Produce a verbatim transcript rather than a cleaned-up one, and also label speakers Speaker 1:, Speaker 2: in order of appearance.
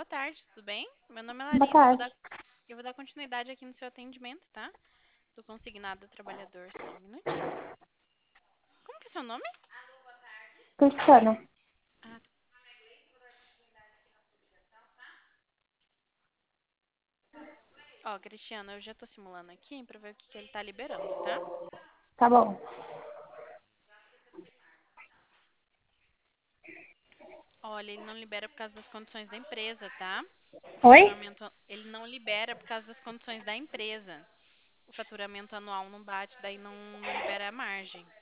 Speaker 1: boa tarde, tudo bem? Meu nome é
Speaker 2: Boa
Speaker 1: Larissa, eu vou
Speaker 2: tarde.
Speaker 1: dar, eu vou dar continuidade aqui no seu atendimento, tá? Do consignado trabalhador, só um minutinho. Como que é seu nome?
Speaker 2: Cristiana.
Speaker 1: Ah, ó, Cristiano, eu já tô simulando aqui pra ver o que, que ele tá liberando, tá?
Speaker 2: Tá bom.
Speaker 1: Olha, ele não libera por causa das condições da empresa, tá? O
Speaker 2: Oi?
Speaker 1: faturamento, ele não libera por causa das condições da empresa. O faturamento anual não bate, daí não, não libera a margem.